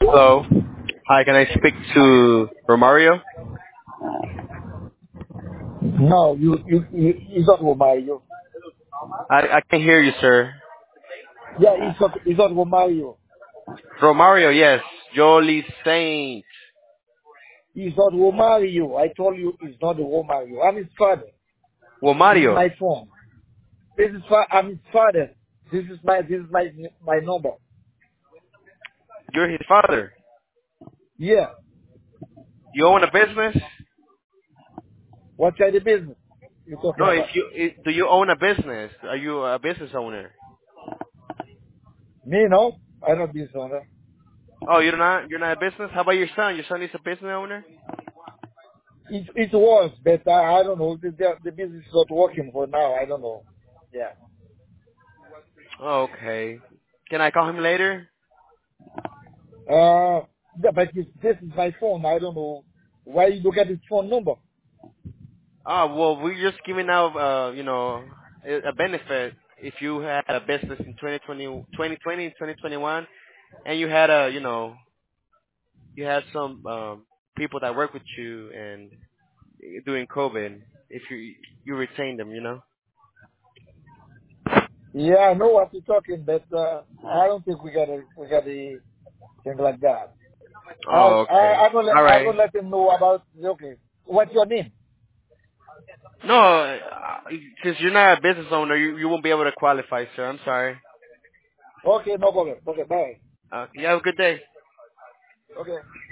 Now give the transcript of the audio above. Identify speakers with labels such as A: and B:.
A: Hello. Hi, can I speak to Romario?
B: No, it's not Romario.
A: I can hear you, sir.
B: Yeah, it's not Romario.
A: Romario, yes. Jolie Saint.
B: It's not Romario. I told you it's not Romario. I'm his father.
A: Well,
B: This is
A: Mario,
B: my phone. I'm his father. This is my number.
A: you're his father.
B: Yeah.
A: You own a business?
B: What kind of business you talking
A: No,
B: about?
A: do you own a business? Are you a business owner?
B: Me, no? I don't business owner.
A: Oh, you're not a business? How about your son? Your son is a business owner?
B: It was, but I don't know. The business is not working for now. I don't know. Yeah.
A: Oh, okay. Can I call him later?
B: Yeah, but this is my phone. I don't know why you look at his phone number.
A: Oh, well, we're just giving out, a benefit if you had a business in 2021, and you had you had some people that work with you and during COVID, if you retain them, you know.
B: Yeah, I know what you're talking, but I don't think we got a thing like that. I
A: Oh,
B: I
A: okay.
B: I'm gonna let
A: All
B: I'm
A: right.
B: gonna let him know about. Okay, what's your name?
A: No, since you're not a business owner, you won't be able to qualify, sir. I'm sorry.
B: Okay, no problem. Okay, bye.
A: You have a good day.
B: Okay.